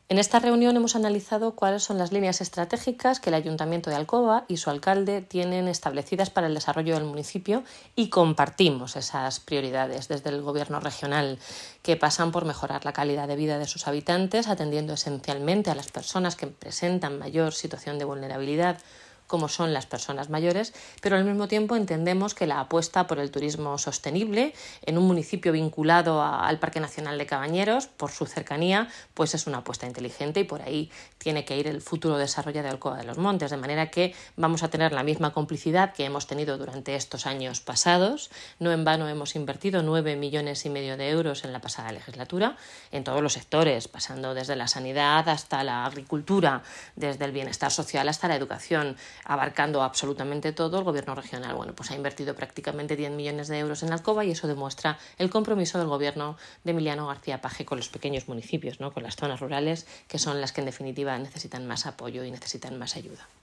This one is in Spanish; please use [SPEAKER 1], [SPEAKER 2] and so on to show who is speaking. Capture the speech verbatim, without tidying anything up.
[SPEAKER 1] En esta reunión hemos analizado cuáles son las líneas estratégicas que el Ayuntamiento de Alcoba y su alcalde tienen establecidas para el desarrollo del municipio y compartimos esas prioridades desde el Gobierno regional, que pasan por mejorar la calidad de vida de sus habitantes, atendiendo esencialmente a las personas que presentan mayor situación de vulnerabilidad, como son las personas mayores, pero al mismo tiempo entendemos que la apuesta por el turismo sostenible en un municipio vinculado a, al Parque Nacional de Cabañeros, por su cercanía, pues es una apuesta inteligente y por ahí tiene que ir el futuro desarrollo de Alcoba de los Montes, de manera que vamos a tener la misma complicidad que hemos tenido durante estos años pasados. No en vano hemos invertido nueve millones y medio de euros en la pasada legislatura, en todos los sectores, pasando desde la sanidad hasta la agricultura, desde el bienestar social hasta la educación, abarcando absolutamente todo. El Gobierno regional, bueno, pues ha invertido prácticamente diez millones de euros en Alcoba y eso demuestra el compromiso del Gobierno de Emiliano García Paje con los pequeños municipios, ¿no? Con las zonas rurales, que son las que en definitiva necesitan más apoyo y necesitan más ayuda.